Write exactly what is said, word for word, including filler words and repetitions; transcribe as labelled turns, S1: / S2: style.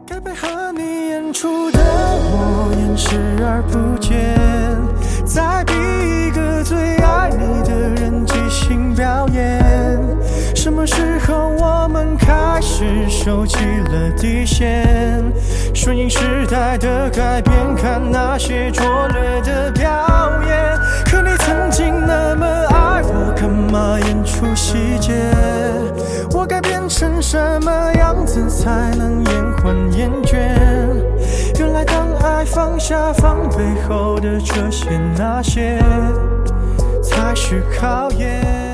S1: 该配合你演出的我演视而不见，再逼一个最爱你的人即兴表演。什么时候我们开始收起了底线，顺应时代的改变，看那些拙劣的表演。可你曾经那么爱我，干嘛演出细节？我该变成什么样子才能延缓厌倦？原来当爱放下防备后的这些那些，才是考验。